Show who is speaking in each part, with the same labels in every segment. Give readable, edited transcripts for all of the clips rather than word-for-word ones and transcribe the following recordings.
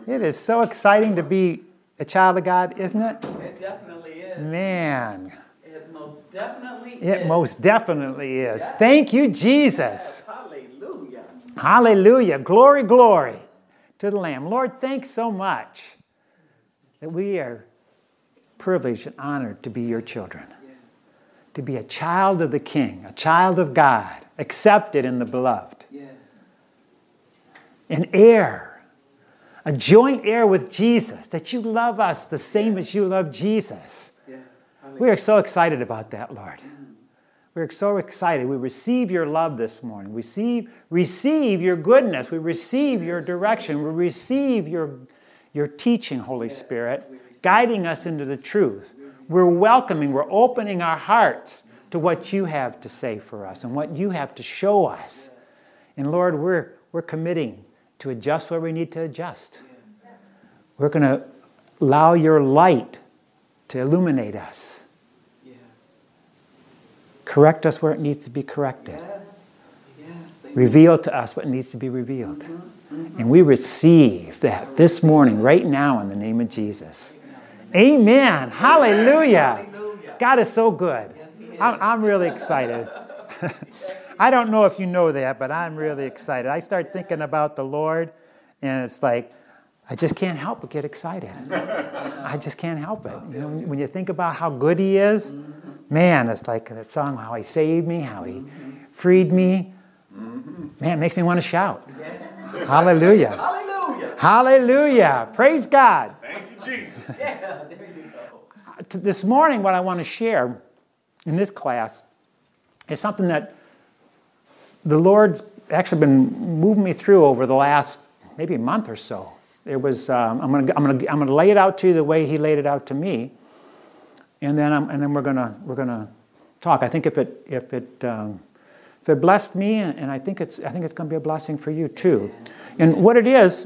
Speaker 1: It is so exciting to be a child of God, isn't it?
Speaker 2: It definitely is.
Speaker 1: Man.
Speaker 2: It most definitely is.
Speaker 1: It most definitely is. Yes. Thank you, Jesus.
Speaker 2: Yes. Hallelujah.
Speaker 1: Hallelujah. Glory, glory to the Lamb. Lord, thanks so much that we are privileged and honored to be your children.
Speaker 2: Yes.
Speaker 1: To be a child of the King, a child of God, accepted in the beloved.
Speaker 2: Yes.
Speaker 1: An heir, a joint heir with Jesus, that you love us the same as you love Jesus.
Speaker 2: Yes.
Speaker 1: We are so excited about that, Lord. We're so excited. We receive your love this morning. We receive your goodness. We receive your direction. We receive your teaching, Holy Spirit, guiding us into the truth. We're welcoming, we're opening our hearts to what you have to say for us and what you have to show us. And Lord, we're committing to adjust where we need to adjust. We're going to allow your light to illuminate us. Correct us where it needs to be corrected.
Speaker 2: Yes. Yes.
Speaker 1: Reveal to us what needs to be revealed. And we receive that this morning, right now, in the name of Jesus. Amen. Hallelujah. God is so good. I'm really excited. I don't know if you know that, but I'm really excited. I start thinking about the Lord, and it's like, I just can't help but get excited. I just can't help it. You know, when you think about how good he is, man, it's like that song, how he saved me, how he freed me. Man, it makes me want to shout. Hallelujah.
Speaker 2: Hallelujah.
Speaker 1: Hallelujah. Praise God.
Speaker 3: Thank you, Jesus.
Speaker 2: Yeah, there you go.
Speaker 1: This morning, what I want to share in this class is something that the Lord's actually been moving me through over the last maybe month or so. It was I'm going to lay it out to you the way He laid it out to me, and then we're gonna talk. I think if it blessed me, and I think it's going to be a blessing for you too. And what it is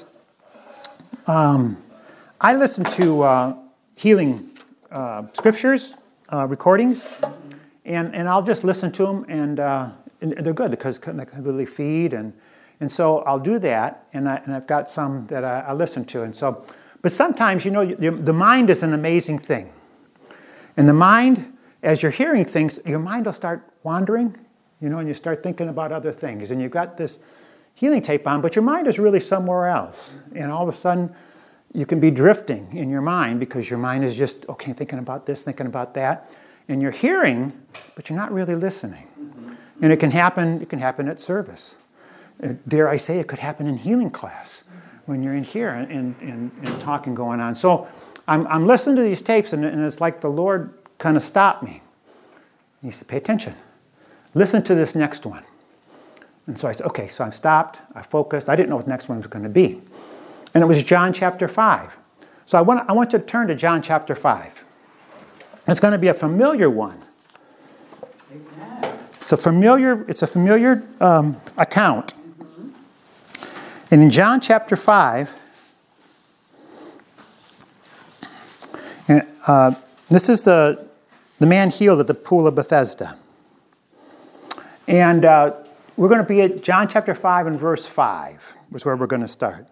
Speaker 1: I listen to healing scriptures recordings, and I'll just listen to them, and they're good because they really feed and so I'll do that, and I've got some that I listen to, and so. But sometimes, you know, the mind is an amazing thing, and the mind, as you're hearing things, your mind will start wandering, you know, and you start thinking about other things, and you've got this healing tape on, but your mind is really somewhere else, and all of a sudden, you can be drifting in your mind because your mind is just thinking about this, thinking about that, and you're hearing, but you're not really listening, and it can happen at service. Dare I say, it could happen in healing class when you're in here and talking going on. So I'm listening to these tapes, and it's like the Lord kind of stopped me. He said, pay attention. Listen to this next one. And so I said, okay, so I'm stopped. I focused. I didn't know what the next one was going to be. And it was John chapter 5. So I want you to turn to John chapter 5. It's going to be a familiar one. It's a familiar account. And in John chapter 5, this is the man healed at the pool of Bethesda. And we're going to be at John chapter 5 and verse 5, is where we're going to start.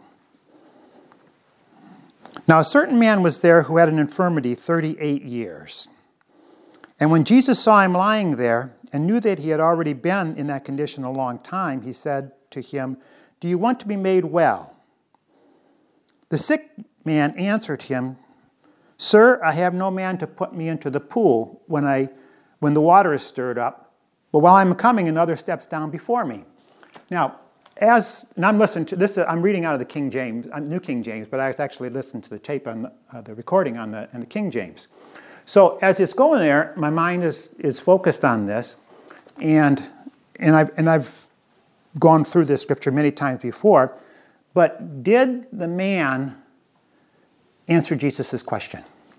Speaker 1: Now a certain man was there who had an infirmity 38 years. And when Jesus saw him lying there and knew that he had already been in that condition a long time, he said to him, do you want to be made well? The sick man answered him, Sir, I have no man to put me into the pool when the water is stirred up, but while I'm coming, another steps down before me. Now, I'm listening to this. I'm reading out of the King James, New King James, but I was actually listening to the tape on the recording on the King James. So as it's going there, my mind is focused on this, and I've gone through this scripture many times before, but did the man answer Jesus' question?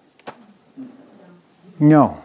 Speaker 1: No.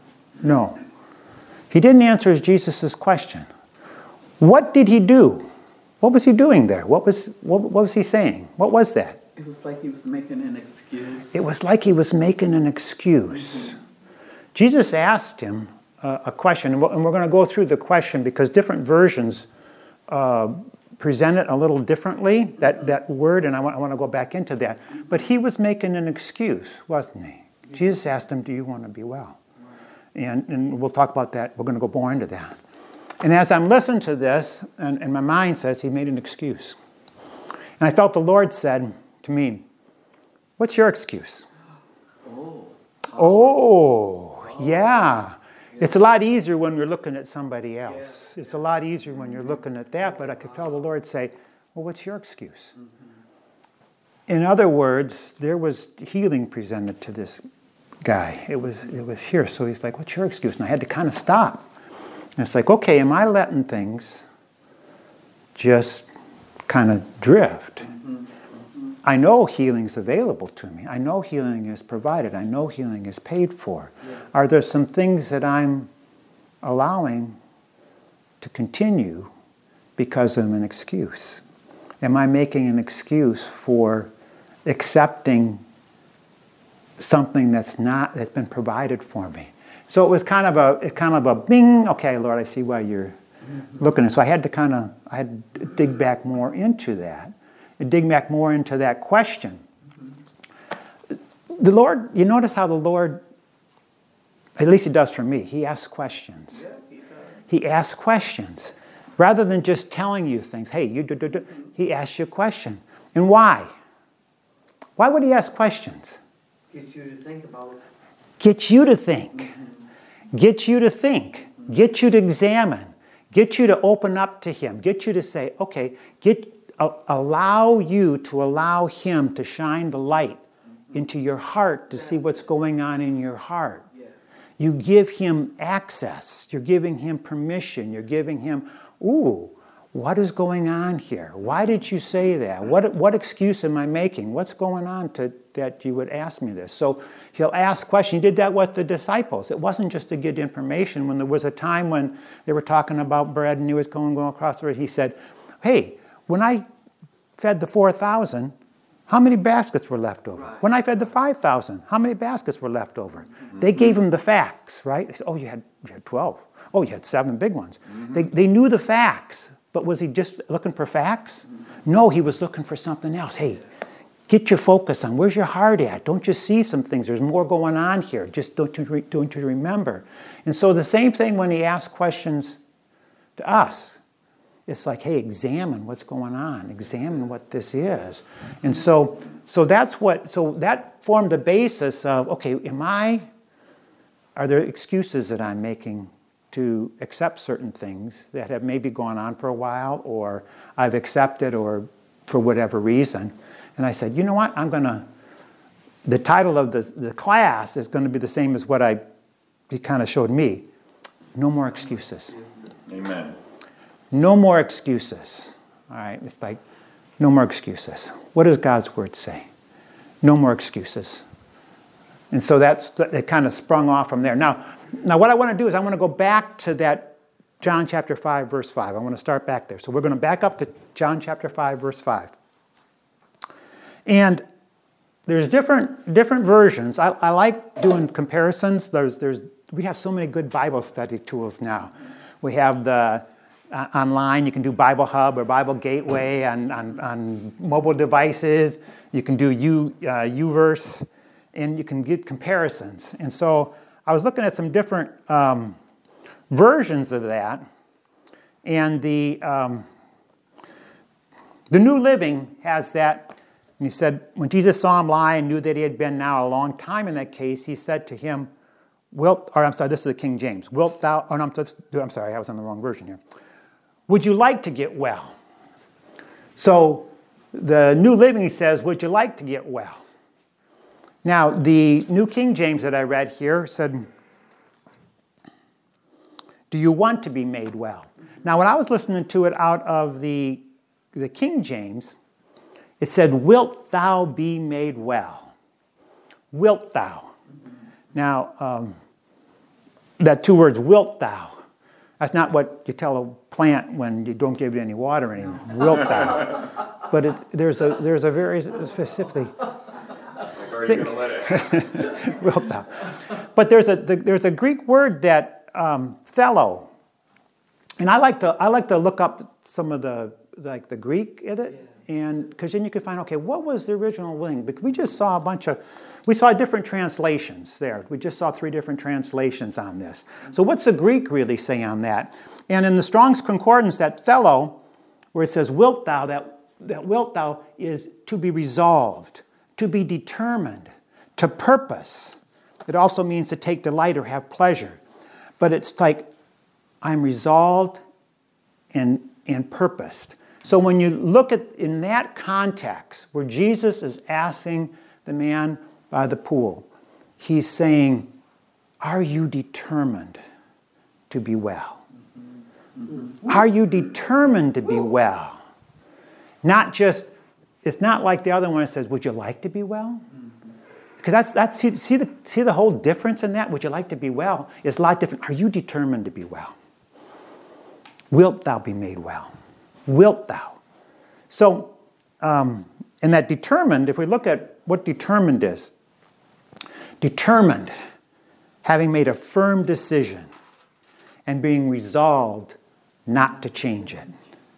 Speaker 1: He didn't answer Jesus' question. What did he do? What was he doing there? What was he saying? What was that?
Speaker 2: It was like he was making an excuse.
Speaker 1: It was like he was making an excuse. Mm-hmm. Jesus asked him a question, and we're going to go through the question because different versions present it a little differently, that word, and I want to go back into that. But he was making an excuse, wasn't he? Jesus asked him, do you want to be well? And we'll talk about that. We're going to go more into that. And as I'm listening to this, and my mind says he made an excuse. And I felt the Lord said to me, what's your excuse? Oh, yeah. It's a lot easier when we're looking at somebody else. It's a lot easier when you're looking at that, but I could feel the Lord say, well, what's your excuse? In other words, there was healing presented to this guy. It was here. So he's like, what's your excuse? And I had to kind of stop. And it's like, okay, am I letting things just kind of drift? I know healing's available to me. I know healing is provided. I know healing is paid for. Yeah. Are there some things that I'm allowing to continue because of an excuse? Am I making an excuse for accepting something that's been provided for me? So it was kind of a bing. Okay, Lord, I see why you're looking at it. So I had to dig back more into that. Dig back more into that question. The Lord, you notice how the Lord, at least he does for me, he asks questions.
Speaker 2: Yeah, he does.
Speaker 1: He asks questions. Rather than just telling you things, hey, you do, he asks you a question. And why? Why would he ask questions?
Speaker 3: Get you to think about it.
Speaker 1: Get you to think. Get you to think. Get you to examine. Get you to open up to him. Get you to say, okay, allow him to shine the light into your heart to see what's going on in your heart. You give him access. You're giving him permission. You're giving him, what is going on here? Why did you say that? What excuse am I making? What's going on that you would ask me this? So he'll ask questions. He did that with the disciples. It wasn't just to get information. When there was a time when they were talking about bread and he was going across the road, he said, hey, when I fed the 4,000, how many baskets were left over? Right. When I fed the 5,000, how many baskets were left over? Mm-hmm. They gave him the facts, right? They said, you had 12. Oh, you had 7 big ones. Mm-hmm. They knew the facts, but was he just looking for facts? Mm-hmm. No, he was looking for something else. Hey, get your focus on, where's your heart at? Don't you see some things? There's more going on here. Just don't you remember? And so the same thing when he asked questions to us. It's like, hey, examine what's going on. Examine what this is. And so that formed the basis of, okay, are there excuses that I'm making to accept certain things that have maybe gone on for a while, or I've accepted, or for whatever reason. And I said, you know what, the title of the class is going to be the same as what he kind of showed me. No more excuses.
Speaker 4: Amen.
Speaker 1: No more excuses. All right, it's like, no more excuses. What does God's word say? No more excuses. And so it kind of sprung off from there. Now what I want to do is I want to go back to that John chapter 5, verse 5. I want to start back there. So we're going to back up to John chapter 5, verse 5. And there's different versions. I like doing comparisons. We have so many good Bible study tools now. We have the online, you can do Bible Hub or Bible Gateway on mobile devices. You can do YouVerse, and you can get comparisons. And so I was looking at some different versions of that, and the New Living has that. And he said, when Jesus saw him lie and knew that he had been now a long time in that case, he said to him, this is the King James. I'm sorry, I was on the wrong version here. Would you like to get well? So the New Living says, would you like to get well? Now, the New King James that I read here said, do you want to be made well? Now, when I was listening to it out of the King James, it said, wilt thou be made well? Wilt thou? Now, that 2 words, wilt thou, that's not what you tell a plant when you don't give it any water anymore. Wilt thou. But there's a very specific
Speaker 4: Or are you going to let it?
Speaker 1: Wilt thou. But there's a Greek word that fellow, and I like to look up some of the like the Greek in it, and because then you could find, okay, what was the original willing? Because we just saw we saw different translations there. We just saw 3 different translations on this. So what's the Greek really say on that? And in the Strong's Concordance, that thelo, where it says wilt thou, that wilt thou is to be resolved, to be determined, to purpose. It also means to take delight or have pleasure. But it's like, I'm resolved and purposed. So when you look at in that context, where Jesus is asking the man by the pool, he's saying, are you determined to be well? Are you determined to be well? Not just, it's not like the other one that says, would you like to be well? Because that's see the whole difference in that? Would you like to be well? It's a lot different. Are you determined to be well? Wilt thou be made well? Wilt thou? So, and that determined, if we look at what determined is, determined, having made a firm decision and being resolved not to change it.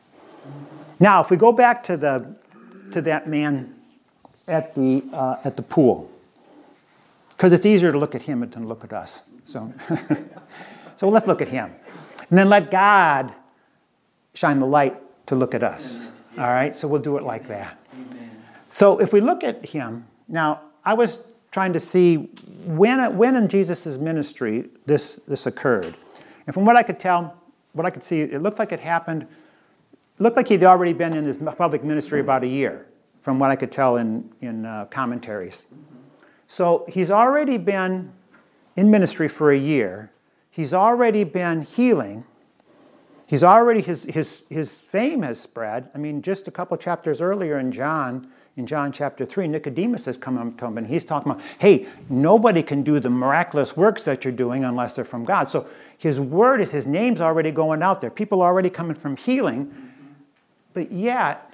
Speaker 1: Now, if we go back to that man at the pool, because it's easier to look at him than to look at us. So, so let's look at him. And then let God shine the light to look at us. All right? So we'll do it like that. So if we look at him, now I was trying to see when in Jesus' ministry this occurred. And from what I could tell, what I could see, it looked like it happened, it looked like he'd already been in his public ministry about a year, from what I could tell in commentaries. So he's already been in ministry for a year. He's already been healing. He's already, his fame has spread. I mean, just a couple chapters earlier in John chapter 3, Nicodemus has come up to him and he's talking about, hey, nobody can do the miraculous works that you're doing unless they're from God. So his word is, his name's already going out there. People are already coming from healing. But yet,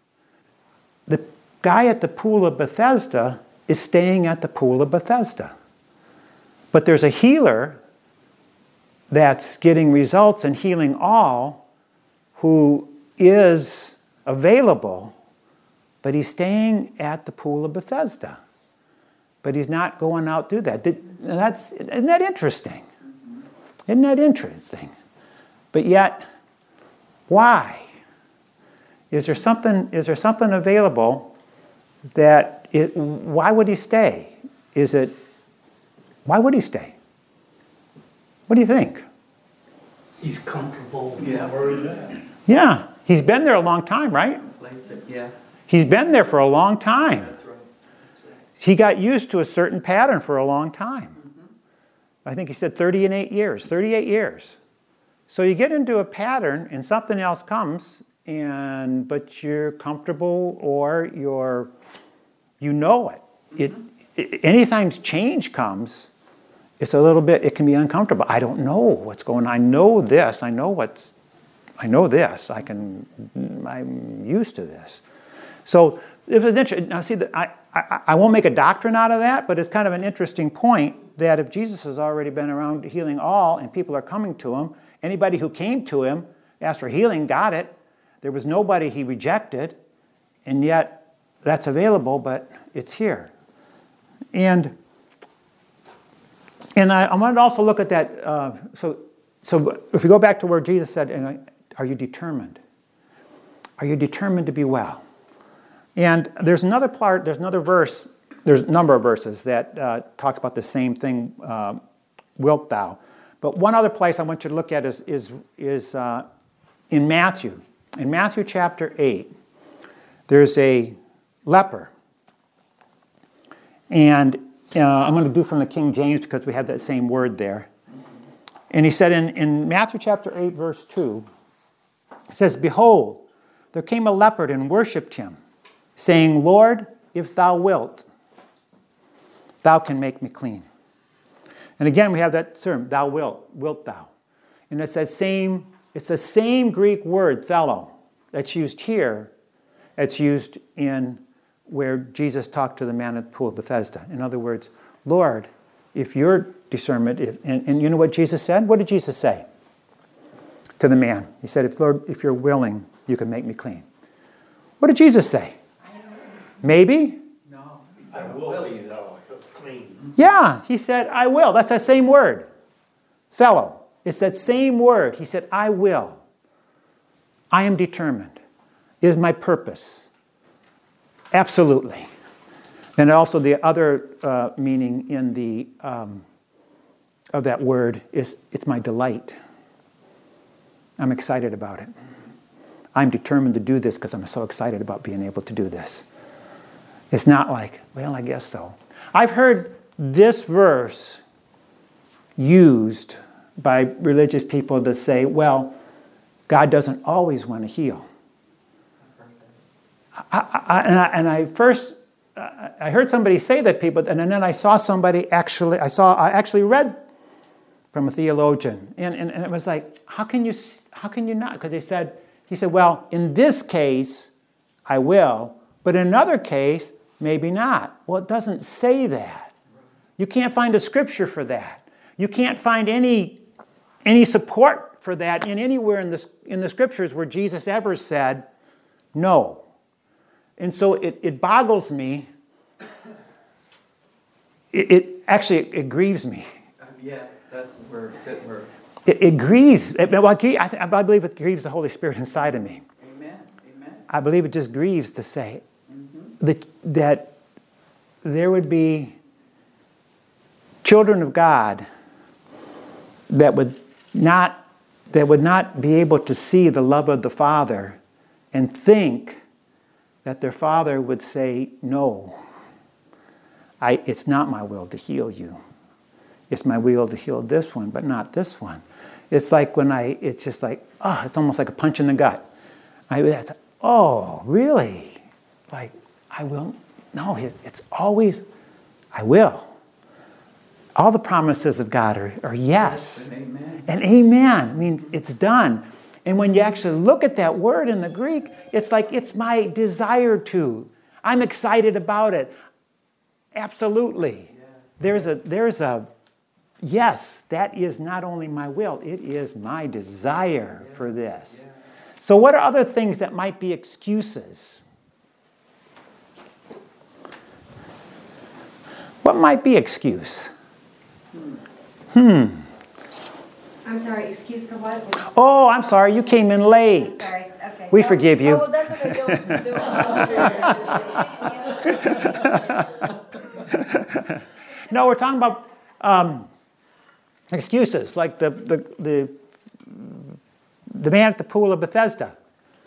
Speaker 1: the guy at the pool of Bethesda is staying at the pool of Bethesda. But there's a healer that's getting results and healing all who is available, but he's staying at the pool of Bethesda. But he's not going out through that. Isn't that interesting? Isn't that interesting? But yet, why? Is there something available that why would he stay? Why would he stay? What do you think?
Speaker 3: He's comfortable.
Speaker 2: Yeah.
Speaker 3: Where he's at.
Speaker 1: Yeah, he's been there a long time, right?
Speaker 2: Yeah.
Speaker 1: He's been there for a long time.
Speaker 3: That's right.
Speaker 1: He got used to a certain pattern for a long time. I think he said 38 years. So you get into a pattern and something else comes, but you're comfortable or you know it. Anytime change comes, it's a little bit, it can be uncomfortable. I don't know what's going on. I know this. I know this. I'm used to this. So if it's interesting, now see, I won't make a doctrine out of that, but it's kind of an interesting point that if Jesus has already been around healing all and people are coming to him, anybody who came to him, asked for healing, got it. There was nobody he rejected, and yet that's available, but it's here. And I wanted to also look at that. So if we go back to where Jesus said, "Are you determined? Are you determined to be well?" And there's another part. There's another verse. There's a number of verses that talks about the same thing. Wilt thou? But one other place I want you to look at is in Matthew. In Matthew chapter 8, there's a leper. And I'm going to do from the King James because we have that same word there. And he said in Matthew chapter 8, verse 2, it says, "Behold, there came a leper and worshipped him, saying, Lord, if thou wilt, thou can make me clean." And again, we have that term, thou wilt thou. And it's the same Greek word, thelo, that's used here, that's used in where Jesus talked to the man at the pool of Bethesda. In other words, Lord, if your discernment, and you know what Jesus said? What did Jesus say to the man? He said, Lord, if you're willing, You can make me clean. What did Jesus say? Maybe?
Speaker 2: No. He
Speaker 4: I
Speaker 2: said,
Speaker 4: will be thou clean.
Speaker 1: Yeah, he said, I will. That's that same word. Fellow. It's that same word. He said, I will. I am determined. It is my purpose. Absolutely. And also the other meaning in the of that word is it's my delight. I'm excited about it. I'm determined to do this because I'm so excited about being able to do this. It's not like, well, I guess so. I've heard this verse used by religious people to say, well, God doesn't always want to heal. I heard somebody say that, people, and then I saw somebody I actually read from a theologian, and it was like, how can you not? Because he said, well, in this case, I will, but in another case, maybe not. Well, it doesn't say that. You can't find a scripture for that. You can't find any support for that anywhere in the scriptures where Jesus ever said no. And so it boggles me. It grieves me.
Speaker 2: Yeah, that's where we're.
Speaker 1: It grieves. I believe it grieves the Holy Spirit inside of me.
Speaker 2: Amen. Amen.
Speaker 1: I believe it just grieves to say that there would be children of God that would not be able to see the love of the Father and think that their Father would say, no, it's not my will to heal you. It's my will to heal this one, but not this one. It's like it's just like, it's almost like a punch in the gut. Oh, really? Like, I will? No, it's always, I will. All the promises of God are yes.
Speaker 2: And amen.
Speaker 1: And amen means it's done. And when you actually look at that word in the Greek, it's like it's my desire to. I'm excited about it. Absolutely.
Speaker 2: Yes.
Speaker 1: There's a yes, that is not only my will, it is my desire for this.
Speaker 2: Yeah.
Speaker 1: So what are other things that might be excuses? What might be excuse?
Speaker 5: I'm sorry, excuse for what?
Speaker 1: Oh, I'm sorry, you came in late.
Speaker 5: Sorry, okay.
Speaker 1: We forgive you.
Speaker 5: Oh, well, that's okay. Thank you.
Speaker 1: No, we're talking about excuses, like the man at the pool of Bethesda.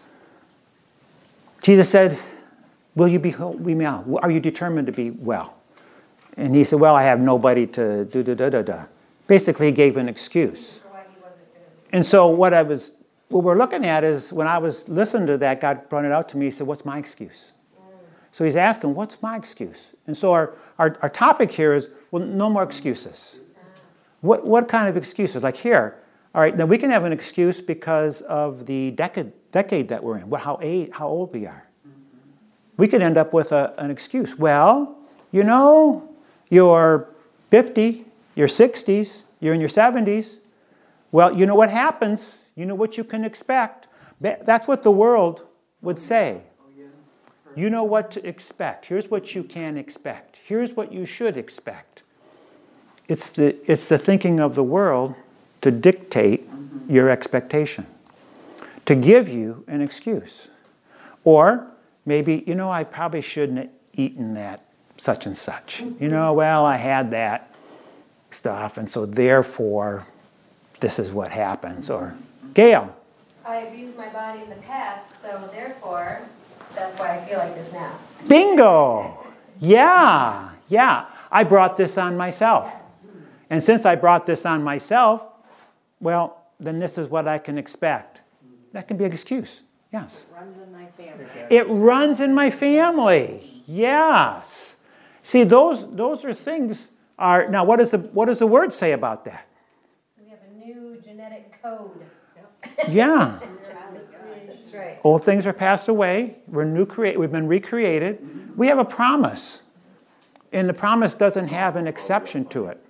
Speaker 1: Jesus said, will you be well? Are you determined to be well? And he said, well, I have nobody to do. Basically, he gave an excuse. And so what we're looking at is, when I was listening to that, God brought it out to me. He said, what's my excuse? So he's asking, what's my excuse? And so our topic here is, well, no more excuses. What kind of excuses? Like here, all right, now we can have an excuse because of the decade that we're in, how old we are. We could end up with an excuse. Well, you're 50, you're 60s, you're in your 70s. Well, you know what happens. You know what you can expect. That's what the world would say. You know what to expect. Here's what you can expect. Here's what you should expect. It's the thinking of the world to dictate your expectation, to give you an excuse. Or maybe, I probably shouldn't have eaten that such and such. Well, I had that stuff, and so therefore, this is what happens. Or, Gail.
Speaker 5: I abused my body in the past, so therefore, that's why I feel like this now.
Speaker 1: Bingo! Yeah. I brought this on myself.
Speaker 5: Yes.
Speaker 1: And since I brought this on myself, well, then this is what I can expect. That can be an excuse. Yes.
Speaker 6: It runs in my family.
Speaker 1: It runs in my family. Yes. See, those are things. Now, what does the word say about that?
Speaker 5: We have a new genetic code.
Speaker 1: Yeah.
Speaker 5: That's right.
Speaker 1: Old things are passed away. We've been recreated. We have a promise. And the promise doesn't have an exception to it.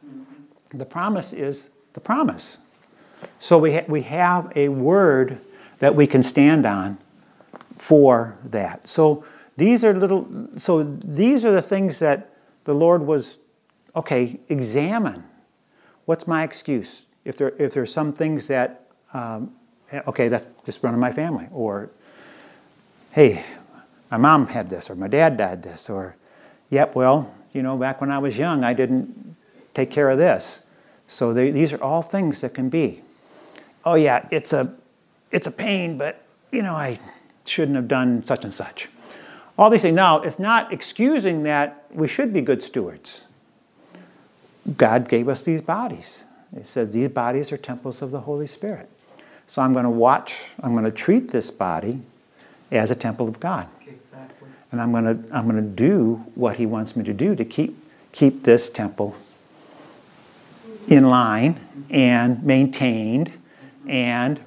Speaker 1: The promise is the promise. So we have a word that we can stand on for that. So these are the things that the Lord was, okay, examine. What's my excuse? If there's some things that, okay, that's just running my family, or hey, my mom had this, or my dad died this, or yep, well, back when I was young, I didn't take care of this. So these are all things that can be. Oh yeah, it's a pain, but I shouldn't have done such and such. All these things. Now, it's not excusing that we should be good stewards. God gave us these bodies. It says these bodies are temples of the Holy Spirit. So I'm going to treat this body as a temple of God.
Speaker 2: Exactly.
Speaker 1: And I'm going to do what He wants me to do to keep this temple in line and maintained and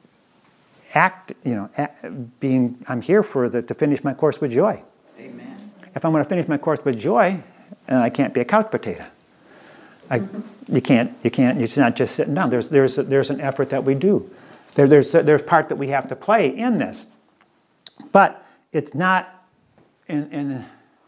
Speaker 1: I'm here to finish my course with joy.
Speaker 2: Amen.
Speaker 1: If I'm going to finish my course with joy, I can't be a couch potato. You can't. It's not just sitting down. There's an effort that we do. There's part that we have to play in this, but it's not. And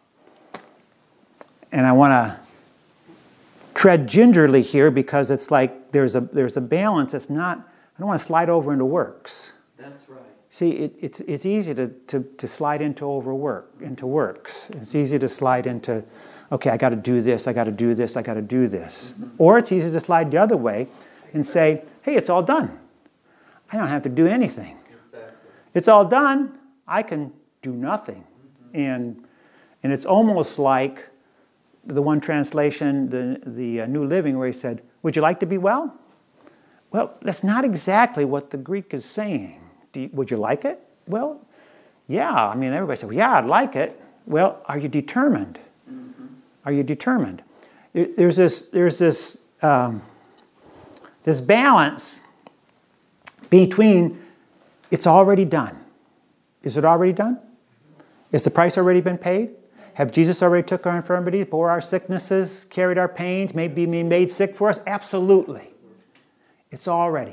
Speaker 1: I want to tread gingerly here because it's like there's a balance. It's not. I don't want to slide over into works.
Speaker 2: That's right.
Speaker 1: See, it's easy to slide into works. It's easy to slide into, okay, I got to do this, I got to do this, I got to do this. Mm-hmm. Or it's easy to slide the other way and say, hey, it's all done. I don't have to do anything.
Speaker 2: Exactly.
Speaker 1: It's all done. I can do nothing. Mm-hmm. And it's almost like the one translation, the New Living, where he said, would you like to be well? Well, that's not exactly what the Greek is saying. Would you like it? Well, yeah. I mean, everybody said, well, yeah, I'd like it. Well, are you determined? Mm-hmm. Are you determined? There's this balance between it's already done. Is it already done? Is the price already been paid? Have Jesus already took our infirmities, bore our sicknesses, carried our pains, maybe made sick for us? Absolutely. It's already.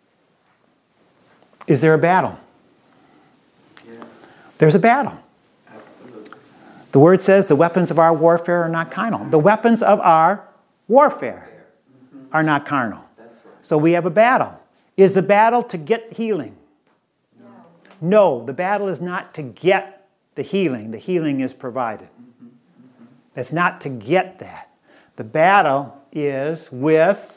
Speaker 1: Is there a battle?
Speaker 2: Yes.
Speaker 1: There's a battle.
Speaker 2: Absolutely.
Speaker 1: The word says the weapons of our warfare are not carnal. The weapons of our warfare are not carnal.
Speaker 2: That's right.
Speaker 1: So we have a battle. Is the battle to get healing? No, the battle is not to get the healing. The healing is provided. It's not to get that. The battle is with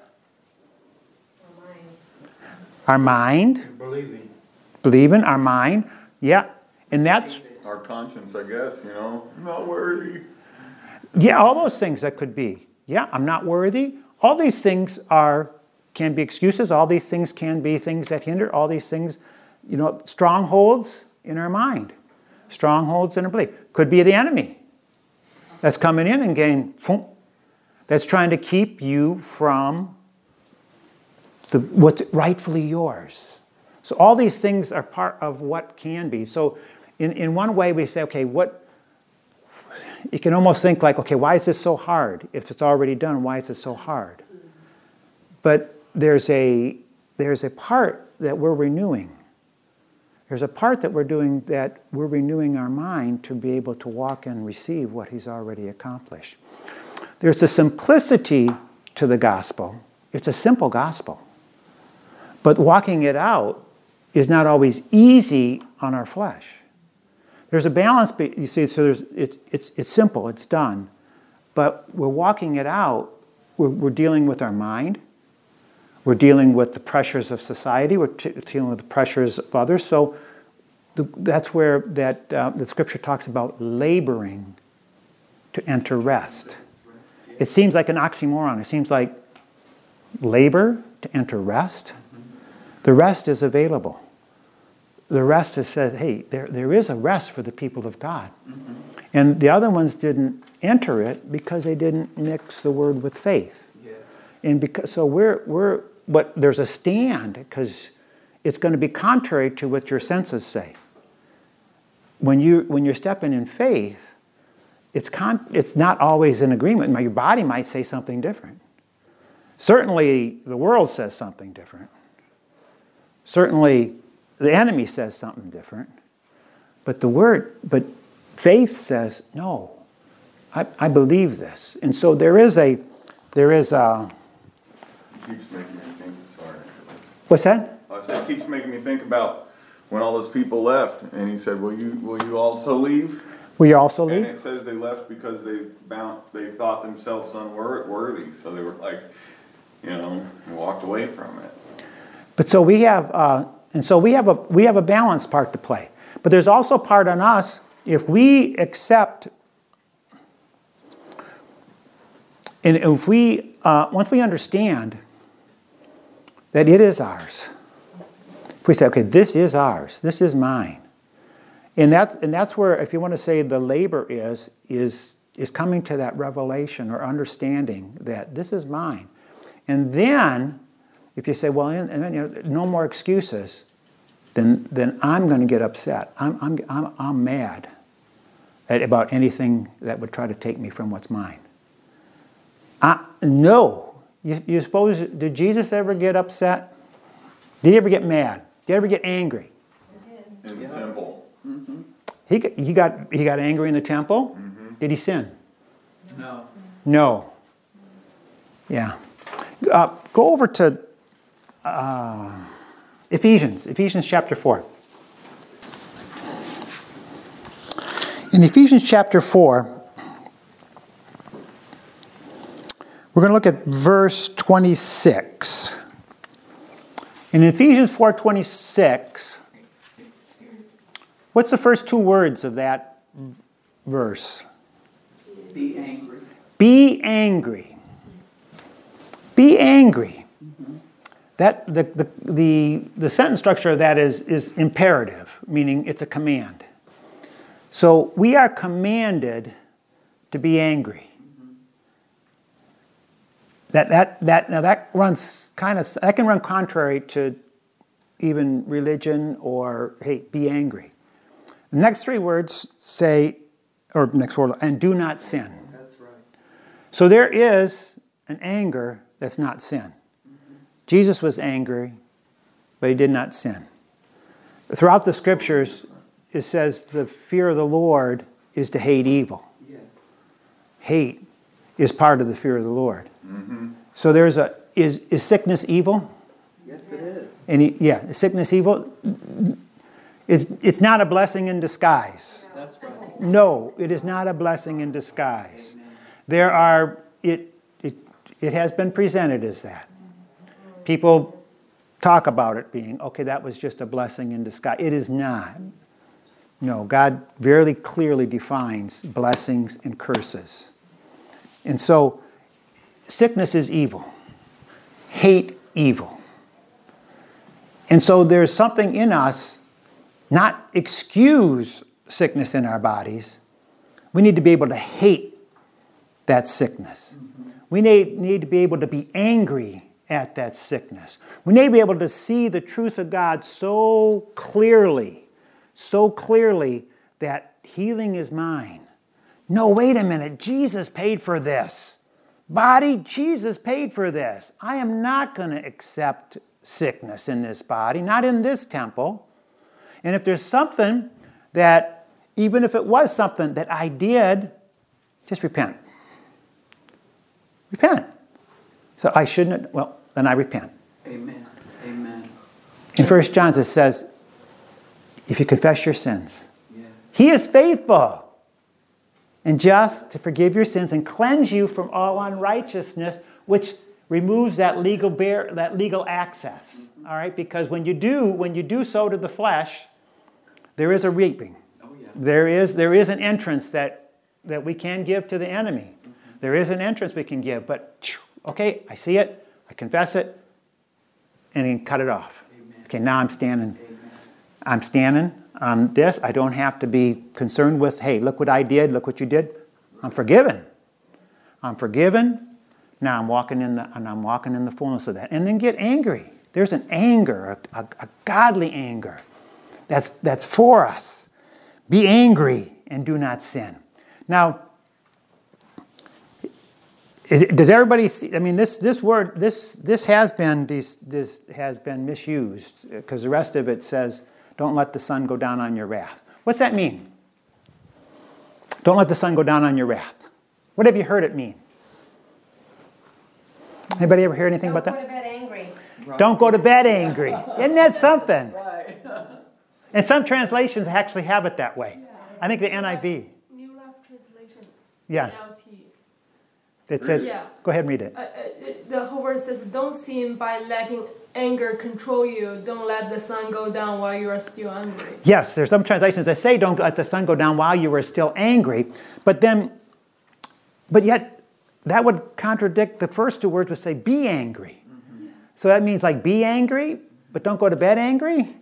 Speaker 1: our mind. Believing, our mind. Yeah. And that's
Speaker 4: our conscience, I guess, I'm not worthy.
Speaker 1: Yeah, all those things that could be. Yeah, I'm not worthy. All these things can be excuses. All these things can be things that hinder. All these things, strongholds in our mind. Strongholds in our belief. Could be the enemy that's coming in and that's trying to keep you from what's rightfully yours. So all these things are part of what can be. So in one way we say, okay, you can almost think like, okay, why is this so hard? If it's already done, why is it so hard? But there's a part that we're renewing. There's a part that we're doing that we're renewing our mind to be able to walk and receive what He's already accomplished. There's a simplicity to the gospel. It's a simple gospel. But walking it out is not always easy on our flesh. There's a balance, you see, so it's simple, it's done. But we're walking it out, we're dealing with our mind, we're dealing with the pressures of society, we're dealing with the pressures of others. So that's where the Scripture talks about laboring to enter rest. It seems like an oxymoron. It seems like labor to enter rest. The rest is available. The rest is said, hey, there is a rest for the people of God. Mm-hmm. And the other ones didn't enter it because they didn't mix the word with faith. Yeah. And but there's a stand because it's going to be contrary to what your senses say. When you're stepping in faith, it's not always in agreement. Your body might say something different. Certainly, the world says something different. Certainly, The enemy says something different. But faith says, no, I believe this. And so there is a,
Speaker 4: It keeps making me think, sorry.
Speaker 1: what's that?
Speaker 4: I said, it keeps making me think about when all those people left, and he said, will you also leave?
Speaker 1: Will you also
Speaker 4: And
Speaker 1: leave?
Speaker 4: it says they left because they thought themselves unworthy, so they were like, and walked away from it.
Speaker 1: But so we have, we have a balance part to play. But there's also part on us, if we accept, and if we, once we understand that it is ours, if we say, okay, this is ours, this is mine, and that's where, if you want to say the labor is coming to that revelation or understanding that this is mine. And then, if you say, well, no more excuses, then I'm going to get upset. I'm mad about anything that would try to take me from what's mine. No. You suppose, did Jesus ever get upset? Did he ever get mad? Did he ever get angry?
Speaker 4: In the temple.
Speaker 2: Mm-hmm.
Speaker 1: He got angry in the temple? Mm-hmm. Did he sin?
Speaker 2: No.
Speaker 1: No. Yeah. Go over to Ephesians chapter 4. In Ephesians chapter 4, we're going to look at verse 26. In Ephesians 4:26, what's the first two words of that verse?
Speaker 2: Be angry.
Speaker 1: Be angry. Be angry. That the sentence structure of that is imperative, meaning it's a command. So we are commanded to be angry. That can run contrary to even religion or, hey, be angry. The next three words say, or next word, and do not sin.
Speaker 2: That's right.
Speaker 1: So there is an anger that's not sin. Jesus was angry, but he did not sin. Throughout the scriptures, it says the fear of the Lord is to hate evil.
Speaker 2: Yeah.
Speaker 1: Hate is part of the fear of the Lord.
Speaker 4: Mm-hmm.
Speaker 1: So is sickness evil?
Speaker 2: Yes, it is.
Speaker 1: Is sickness evil? It's not a blessing in disguise.
Speaker 2: That's right.
Speaker 1: No, it is not a blessing in disguise. It has been presented as that. People talk about it being, okay, that was just a blessing in disguise. It is not. No, God very clearly defines blessings and curses. And so, sickness is evil. Hate evil. And so there's something in us, not excuse sickness in our bodies. We need to be able to hate that sickness. We need to be able to be angry at that sickness. We need to be able to see the truth of God so clearly that healing is mine. No, wait a minute. Jesus paid for this. Body, Jesus paid for this. I am not going to accept sickness in this body, not in this temple. And if there's something that, even if it was something that I did, just repent. Repent. So I shouldn't, well, then I repent.
Speaker 2: Amen. Amen.
Speaker 1: In 1 John it says, if you confess your sins,
Speaker 2: Yes.
Speaker 1: He is faithful and just to forgive your sins and cleanse you from all unrighteousness, which removes that legal access. All right, because when you do so to the flesh, there is a reaping.
Speaker 2: Oh, yeah.
Speaker 1: There is an entrance that we can give to the enemy. There is an entrance we can give, but okay, I see it, I confess it, and then cut it off.
Speaker 2: Amen.
Speaker 1: Okay, now I'm standing.
Speaker 2: Amen.
Speaker 1: I'm standing on this. I don't have to be concerned with, hey, look what I did, look what you did. I'm forgiven. I'm forgiven. Now I'm walking in the fullness of that. And then get angry. There's an anger, a godly anger that's for us. Be angry and do not sin. Now, Does everybody see? I mean, this word has been misused because the rest of it says, "Don't let the sun go down on your wrath." What's that mean? Don't let the sun go down on your wrath. What have you heard it mean? Anybody ever hear anything about
Speaker 5: Don't
Speaker 1: that?
Speaker 5: go to bed angry.
Speaker 1: Don't go to bed angry. Isn't that something?
Speaker 2: Right.
Speaker 1: And some translations actually have it that way. I think the NIV.
Speaker 6: New Life Translation.
Speaker 1: Yeah.
Speaker 6: NLT.
Speaker 1: It says,
Speaker 6: Yeah.
Speaker 1: go ahead and read it.
Speaker 6: The whole verse says, "Don't sin by letting anger control you. Don't let the sun go down while you are still angry."
Speaker 1: Yes, there's some translations that say don't let the sun go down while you are still angry. But yet, that would contradict the first two words would say be angry.
Speaker 2: Mm-hmm.
Speaker 1: So that means like be angry, but don't go to bed angry?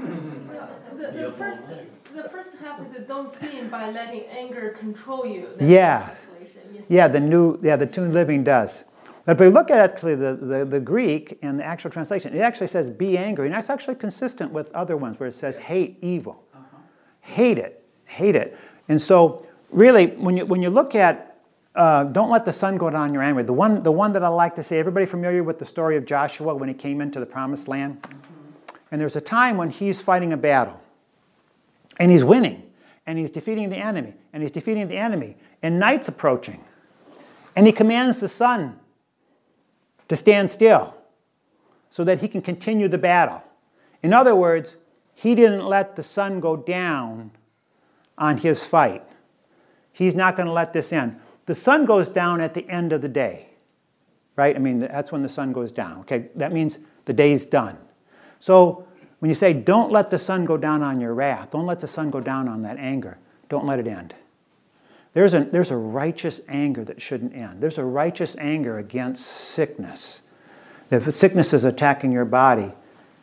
Speaker 6: The first half is "Don't sin by letting anger control you." That's
Speaker 1: Yeah.
Speaker 6: the translation. Yes.
Speaker 1: Yeah, the New Living does. But if we look at actually the Greek and the actual translation, it actually says be angry. And that's actually consistent with other ones where it says hate evil. Hate it. And so really, when you look at don't let the sun go down on your anger, the one that I like to say, everybody familiar with the story of Joshua when he came into the promised land? And there's a time when he's fighting a battle. And he's winning. And he's defeating the enemy. And he's defeating the enemy. And night's approaching. And he commands the sun to stand still so that he can continue the battle. In other words, he didn't let the sun go down on his fight. He's not going to let this end. The sun goes down at the end of the day, right? I mean, that's when the sun goes down. Okay, that means the day's done. So when you say, don't let the sun go down on your wrath, don't let the sun go down on that anger, don't let it end. There's a righteous anger that shouldn't end. There's a righteous anger against sickness. If sickness is attacking your body,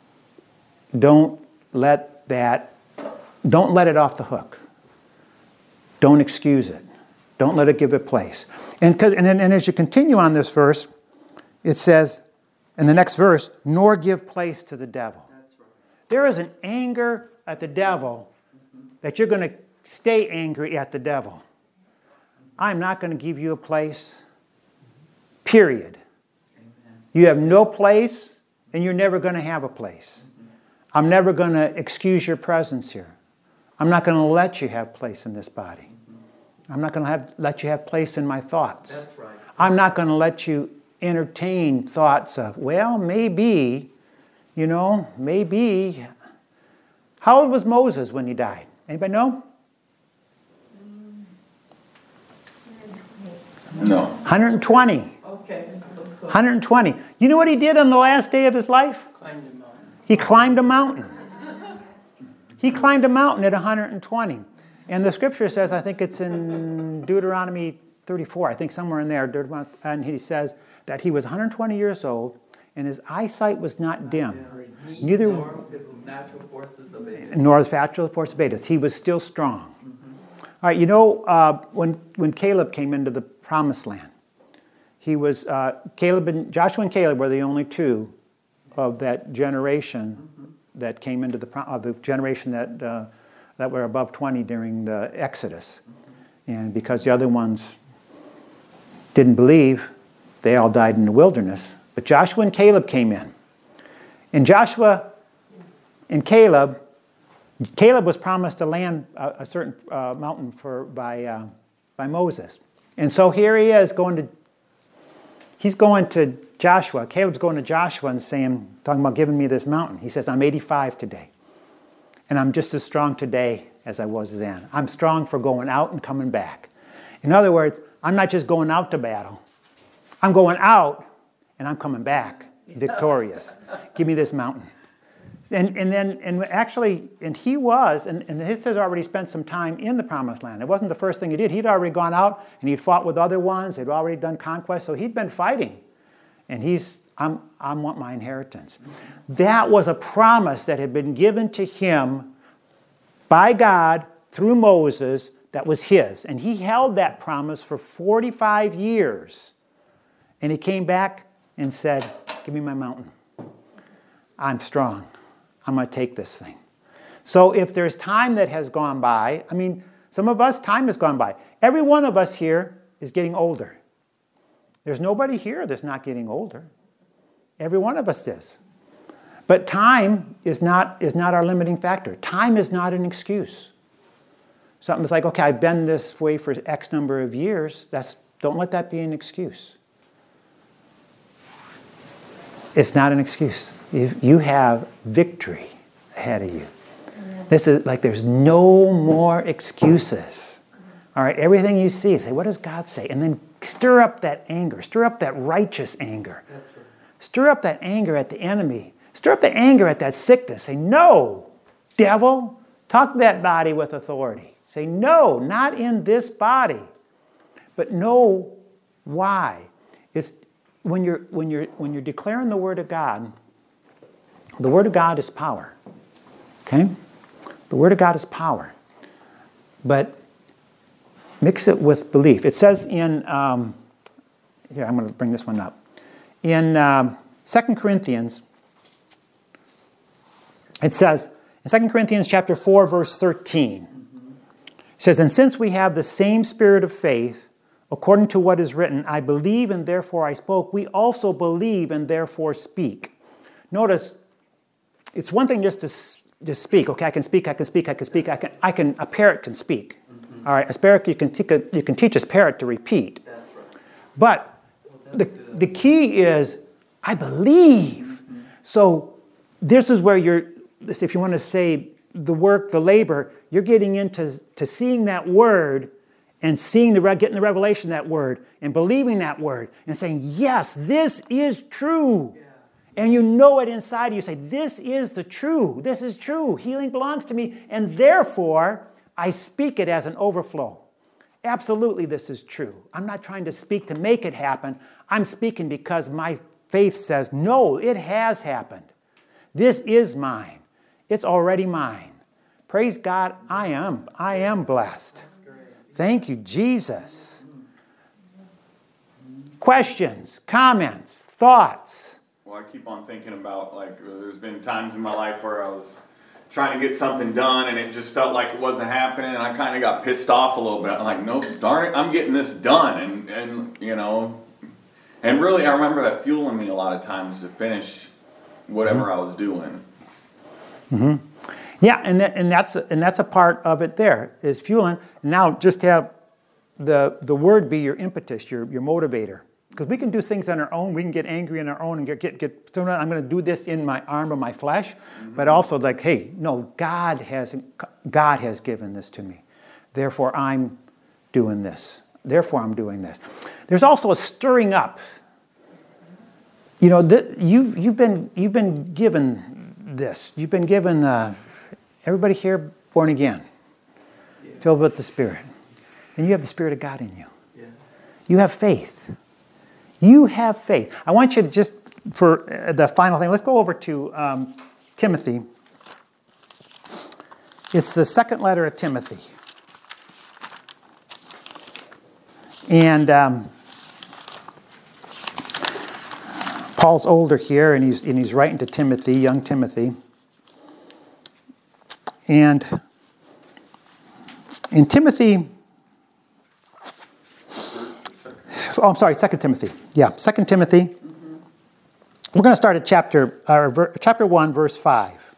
Speaker 1: don't let it off the hook. Don't excuse it. Don't let it give it place. And as you continue on this verse, it says, in the next verse, nor give place to the devil.
Speaker 2: That's right.
Speaker 1: There is an anger at the devil that you're going to stay angry at the devil. I'm not going to give you a place, period.
Speaker 2: Amen.
Speaker 1: You have no place, and you're never going to have a place. I'm never going to excuse your presence here. I'm not going to let you have place in this body. I'm not going to let you have place in my thoughts.
Speaker 2: That's right.
Speaker 1: I'm not going to let you entertain thoughts of, well, maybe. How old was Moses when he died? Anybody know?
Speaker 4: No.
Speaker 1: 120.
Speaker 2: Okay. Let's go.
Speaker 1: 120. You know what he did on the last day of his life?
Speaker 3: Climb the mountain.
Speaker 1: He climbed a mountain. He climbed a mountain at 120. And the scripture says, I think it's in Deuteronomy 34, I think somewhere in there, and he says that he was 120 years old and his eyesight was not dim. Neither
Speaker 2: Nor his natural forces abated.
Speaker 1: nor the natural force abated. He was still strong. All right, when Caleb came into the promised land, he was Joshua and Caleb were the only two of that generation that came into the generation that were above 20 during the Exodus. And because the other ones didn't believe, they all died in the wilderness. But Joshua and Caleb came in. And Joshua and Caleb was promised a land, a certain mountain by Moses. And so here he is he's going to Joshua. Caleb's going to Joshua and talking about giving me this mountain. He says, I'm 85 today. And I'm just as strong today as I was then. I'm strong for going out and coming back. In other words, I'm not just going out to battle. I'm going out and I'm coming back victorious. Give me this mountain. And he was, and he had already spent some time in the promised land. It wasn't the first thing he did. He'd already gone out and he'd fought with other ones. They'd already done conquest, so he'd been fighting. And I want my inheritance. That was a promise that had been given to him by God through Moses that was his. And he held that promise for 45 years. And he came back and said, give me my mountain. I'm strong. I'm going to take this thing. So if there's time that has gone by, some of us, time has gone by. Every one of us here is getting older. There's nobody here that's not getting older. Every one of us is. But time is not our limiting factor. Time is not an excuse. Something's like, okay, I've been this way for X number of years. Don't let that be an excuse. It's not an excuse. You have victory ahead of you. This is like there's no more excuses. All right, everything you see, say, what does God say? And then stir up that anger. Stir up that righteous anger.
Speaker 2: That's right.
Speaker 1: Stir up that anger at the enemy. Stir up the anger at that sickness. Say, no, devil. Talk to that body with authority. Say, no, not in this body. But know why. It's when you're declaring the Word of God is power. Okay? The Word of God is power. But mix it with belief. It says in, here, I'm going to bring this one up. In 2 Corinthians, it says, in 2 Corinthians chapter 4, verse 13, it says, and since we have the same spirit of faith, according to what is written, I believe and therefore I spoke, we also believe and therefore speak. Notice, it's one thing just to speak. Okay, I can speak. A parrot can speak. All right, a parrot, you can teach a parrot to repeat.
Speaker 2: That's right.
Speaker 1: But the key is, I believe. So this is where if you want to say the work, the labor, you're getting into seeing that word and getting the revelation of that word and believing that word and saying, yes, this is true. Yeah. And you know it inside of you. Say, this is the true. This is true. Healing belongs to me. And therefore, I speak it as an overflow. Absolutely, this is true. I'm not trying to speak to make it happen. I'm speaking because my faith says, no, it has happened. This is mine. It's already mine. Praise God, I am blessed. Thank you, Jesus. Questions, comments, thoughts?
Speaker 4: Well, I keep on thinking about, there's been times in my life where I was trying to get something done and it just felt like it wasn't happening and I kind of got pissed off a little bit. I'm like, no, darn it, I'm getting this done. And really I remember that fueling me a lot of times to finish whatever I was doing.
Speaker 1: Mm-hmm. Yeah, and that's a part of it there, is fueling. Now just have the word be your impetus, your motivator. Because we can do things on our own. We can get angry on our own and get so I'm going to do this in my arm or my flesh. Mm-hmm. But also like, hey, no, God has given this to me. Therefore, I'm doing this. Therefore, I'm doing this. There's also a stirring up. You know, you've been given this. You've been given everybody here born again, filled with the Spirit, and you have the Spirit of God in you.
Speaker 2: Yes.
Speaker 1: You have faith. You have faith. I want you to just, for the final thing, let's go over to Timothy. It's the second letter of Timothy. And Paul's older here, and he's writing to Timothy, young Timothy. And in Timothy... Oh, I'm sorry, 2 Timothy. Yeah, 2 Timothy. Mm-hmm. We're going to start at chapter 1, verse 5.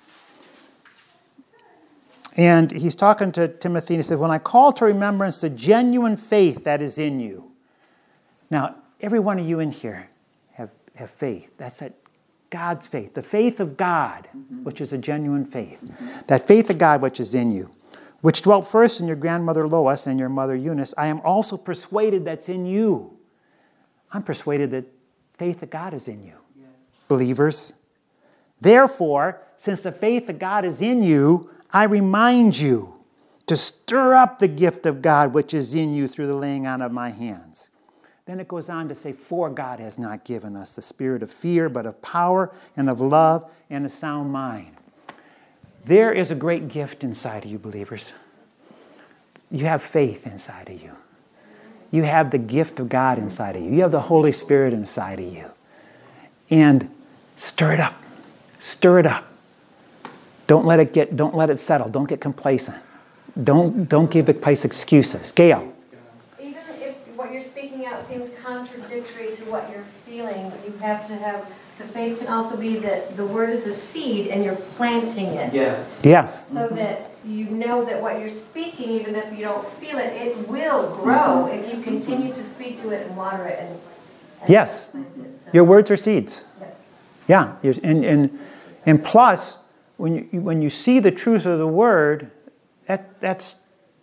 Speaker 1: And he's talking to Timothy, and he says, when I call to remembrance the genuine faith that is in you. Now, every one of you in here have faith. That's God's faith. The faith of God, which is a genuine faith. That faith of God which is in you, which dwelt first in your grandmother Lois and your mother Eunice, I am also persuaded that's in you. I'm persuaded that faith of God is in you, yes. Believers. Therefore, since the faith of God is in you, I remind you to stir up the gift of God which is in you through the laying on of my hands. Then it goes on to say, for God has not given us the spirit of fear, but of power and of love and a sound mind. There is a great gift inside of you, believers. You have faith inside of you. You have the gift of God inside of you. You have the Holy Spirit inside of you. And stir it up. Stir it up. Don't let it settle. Don't get complacent. Don't give the place excuses. Gail.
Speaker 5: Even if what you're speaking speaking out seems contradictory to what you're feeling, you have to have, the faith can also be that the word is a seed and you're planting it.
Speaker 2: Yes.
Speaker 1: Yes.
Speaker 5: So that you know that what you're speaking, even if you don't feel it, it will grow if you continue to speak to it and water it and
Speaker 1: Yes.
Speaker 5: plant it. So,
Speaker 1: Your words are seeds.
Speaker 5: yeah.
Speaker 1: Yeah. And plus, when you see the truth of the word, that's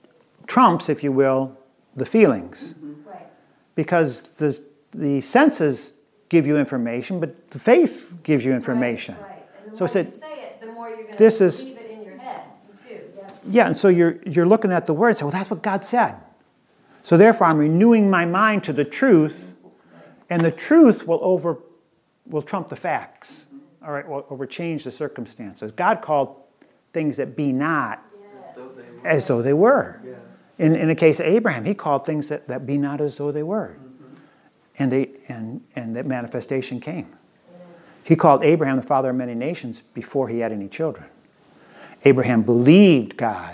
Speaker 1: trumps, if you will, the feelings.
Speaker 5: Right.
Speaker 1: Because the senses give you information, but the faith gives you information.
Speaker 5: Right. And the
Speaker 1: So
Speaker 5: more
Speaker 1: it said,
Speaker 5: you say it, the more you're going to
Speaker 1: this is-
Speaker 5: believe it in your head, too. Yes.
Speaker 1: Yeah, and so you're looking at the word and say, well, that's what God said. So therefore, I'm renewing my mind to the truth, and the truth will trump the facts. All right, will change the circumstances. God called things that be not
Speaker 5: Yes.
Speaker 1: as though they were.
Speaker 2: Yeah.
Speaker 1: In the case of Abraham, he called things that be not as though they were. And that manifestation came. He called Abraham the father of many nations before he had any children. Abraham believed God.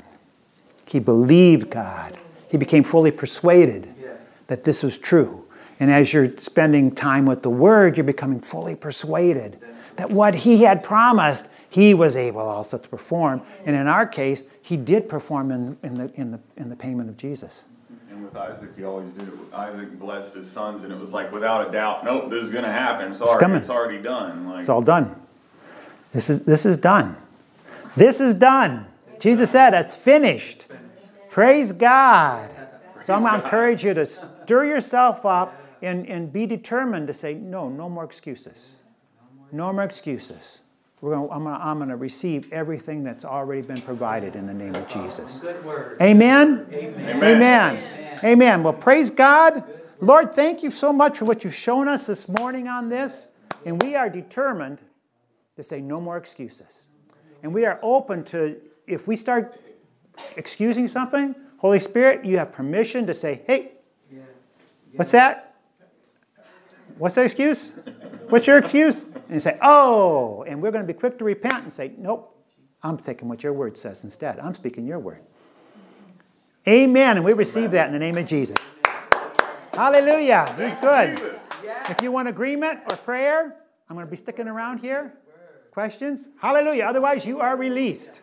Speaker 1: He believed God. He became fully persuaded that this was true. And as you're spending time with the Word, you're becoming fully persuaded that what He had promised, He was able also to perform. And in our case, He did perform in the payment of Jesus.
Speaker 4: And with Isaac, he always did it. Isaac blessed his sons, and it was like without a doubt, nope, this is going to happen. Sorry,
Speaker 1: coming.
Speaker 4: it's already done. Like,
Speaker 1: It's all done. This is done. This is done. Jesus said, it's finished. Praise God. So I'm going to encourage you to stir yourself up and be determined to say, no more excuses. No more excuses. I'm going to receive everything that's already been provided in the name of Jesus.
Speaker 2: Good word.
Speaker 1: Amen?
Speaker 2: Amen.
Speaker 1: Amen. Amen. Well, praise God. Lord, thank you so much for what you've shown us this morning on this. And we are determined to say no more excuses. And we are open to, if we start excusing something, Holy Spirit, you have permission to say, hey,
Speaker 2: Yes.
Speaker 1: what's that? What's the excuse? What's your excuse? And you say, oh, and we're going to be quick to repent and say, nope, I'm taking what your word says instead. I'm speaking your word. Amen. And we receive that in the name of Jesus. Hallelujah. He's good. If you want agreement or prayer, I'm going to be sticking around here. Questions? Hallelujah. Otherwise, you are released.